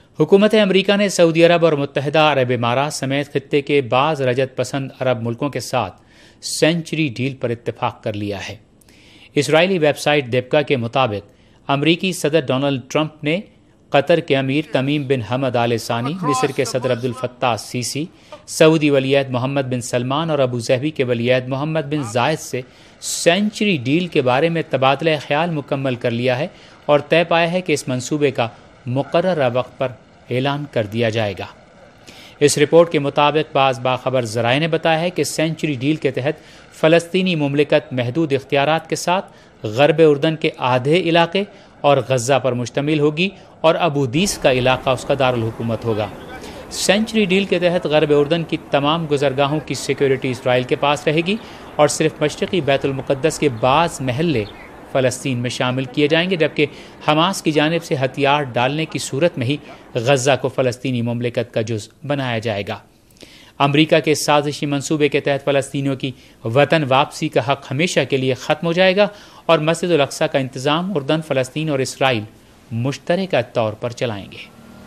हुकूमत अमरीका ने सऊदी अरब और मुत्तहिदा अरब इमारात समेत खित्ते के बाज़ रजत पसंद अरब मुल्कों के साथ सेंचुरी डील पर इत्तेफाक कर लिया है। इसराइली वेबसाइट देबका के मुताबिक अमरीकी सदर डोनाल्ड ट्रंप ने कतर के अमीर तमीम बिन हमद आल सानी, मिस्र के सदर अब्दुल फत्ताह सीसी, सऊदी वलीअहद मोहम्मद बिन सलमान और अबू ज़हबी के वलीअहद मोहम्मद बिन जायद से सेंचुरी डील के बारे में तबादला ख्याल मुकम्मल कर लिया है और तय पाया है कि इस मंसूबे का मुकर्ररा वक्त पर ऐलान कर दिया जाएगा। इस रिपोर्ट के मुताबिक बाखबर ज़राए ने बताया है कि सेंचुरी डील के तहत फ़लस्तीनी मुमलिकत महदूद इख्तियारात के साथ ग़र्ब उर्दन के आधे इलाके और गज़ा पर मुश्तमिल होगी और अबू दीस का इलाका उसका दारुल हुकूमत होगा। सेंचुरी डील के तहत ग़र्ब उर्दन की तमाम गुज़रगाहों की सिक्योरिटी इसराइल के पास रहेगी और सिर्फ मशरक़ी बैतुल मुक़द्दस के बाज़ महल्ले फ़लस्तीन में शामिल किए जाएंगे, जबकि हमास की जानिब से हथियार डालने की सूरत में ही गज़ा को फ़लस्तीनी मुमलिकत का जुज़ बनाया जाएगा। अमरीका के साजिशी मंसूबे के तहत फ़लस्तीनियों की वतन वापसी का हक़ हमेशा के लिए ख़त्म हो जाएगा और मस्जिद उल अक़सा का इंतज़ाम उर्दन, फ़लस्तीन और इसराइल मुश्तरका तौर पर चलाएंगे।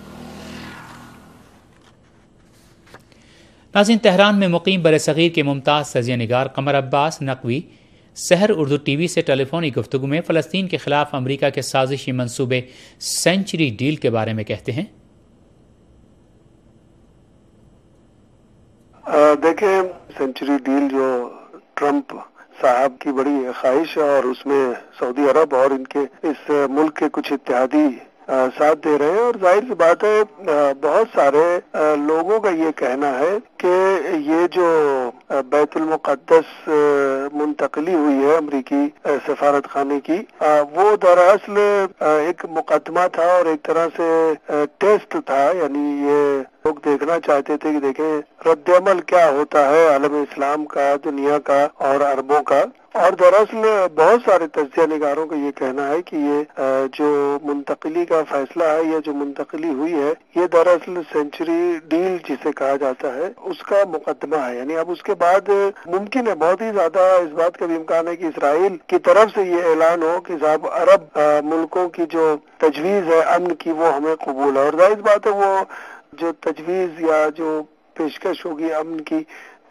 नाज़रीन, तेहरान में मुक़ीम बरसग़ीर के मुमताज़ तज़िया निगार क़मर अब्बास नक़वी सहर उर्दू टीवी से टेलीफोनी गुफ्तगू में फ़लस्तीन के ख़िलाफ़ अमरीका के साजिशी मंसूबे सेंचुरी डील के बारे में कहते हैं। देखें, सेंचुरी डील जो ट्रंप साहब की बड़ी ख्वाहिश है और उसमें सऊदी अरब और इनके इस मुल्क के कुछ इत्तेहादी साथ दे रहे हैं और जाहिर सी बात है बहुत सारे लोगों का ये कहना है कि ये जो बैतुल मुक़द्दस मुंतकली हुई है अमरीकी सफारत खाने की, वो दरअसल एक मुकदमा था और एक तरह से टेस्ट था। यानी ये लोग देखना चाहते थे कि देखें रद्द-ए-अमल क्या होता है आलम इस्लाम का, दुनिया का और अरबों का। और दरअसल बहुत सारे तज्ज़िया निगारों का ये कहना है कि ये जो मुंतकली का फैसला है, ये जो मुंतकली हुई है, ये दरअसल सेंचुरी डील जिसे कहा जाता है उसका मुकदमा है। यानी अब उसके बाद मुमकिन है, बहुत ही ज्यादा इस बात का भी इम्कान है कि इसराइल की तरफ से ये ऐलान हो कि साहब अरब मुल्कों की जो तजवीज़ है अमन की, वो हमें कबूल है। और जाहिर बात है वो जो तजवीज़ या जो पेशकश होगी अमन की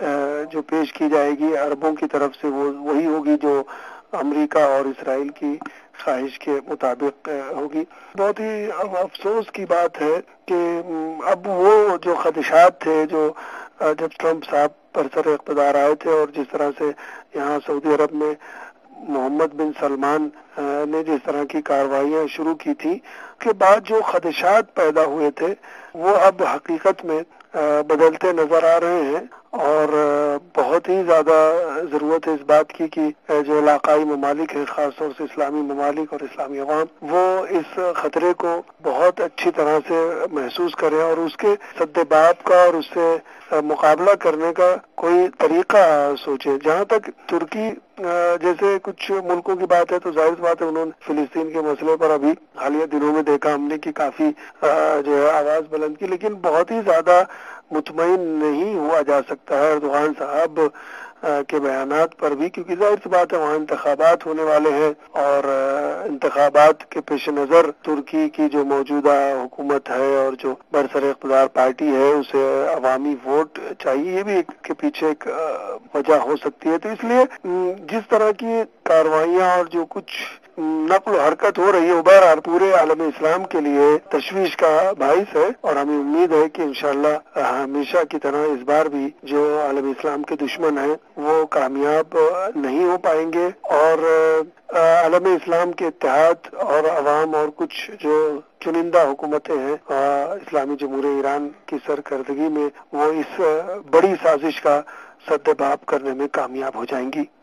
जो पेश की जाएगी अरबों की तरफ से, वो वही होगी जो अमेरिका और इसराइल की ख्वाहिश के मुताबिक होगी। बहुत ही अफसोस की बात है कि अब वो जो खदशात थे जो जब ट्रंप साहब बरसर इक़्तिदार आए थे और जिस तरह से यहाँ सऊदी अरब में मोहम्मद बिन सलमान ने जिस तरह की कार्रवाइयाँ शुरू की थी, के बाद जो खदशात पैदा हुए थे वो अब हकीकत में बदलते नजर आ रहे हैं और बहुत ही ज्यादा जरूरत है इस बात की कि जो इलाकाई ममालिक है, खास तौर से इस्लामी ममालिक और इस्लामी अवाम, वो इस खतरे को बहुत अच्छी तरह से महसूस करें और उसके सद्देबाब का और उससे मुकाबला करने का कोई तरीका सोचे। जहाँ तक तुर्की जैसे कुछ मुल्कों की बात है तो जाहिर बात है उन्होंने फिलिस्तीन के मसले पर अभी हालिया दिनों में देखा हमने कि काफी जो है आवाज बुलंद की, लेकिन बहुत ही ज्यादा मुतमईन नहीं हुआ जा सकता है अर्दोगान साहब के बयानात पर भी, क्योंकि जाहिर सी बात है वहाँ इंतखाबात होने वाले हैं और इंतखाबात के पेश नजर तुर्की की जो मौजूदा हुकूमत है और जो बरसर इक़्तिदार पार्टी है उसे अवामी वोट चाहिए, ये भी के पीछे एक वजह हो सकती है। तो इसलिए जिस तरह की कार्रवाइयाँ और जो कुछ नक़्ल हरकत हो रही है वो बहरहाल पूरे आलम इस्लाम के लिए तशवीश का बाइस है और हमें उम्मीद है कि इंशाअल्लाह हमेशा की तरह इस बार भी जो आलम इस्लाम के दुश्मन हैं वो कामयाब नहीं हो पाएंगे और आलम इस्लाम के इत्तेहाद और अवाम और कुछ जो चुनिंदा हुकूमतें हैं इस्लामी जमहूरियत ईरान की सरकर्दगी में वो इस बड़ी साजिश का सद्देबाब करने में कामयाब हो जाएंगी।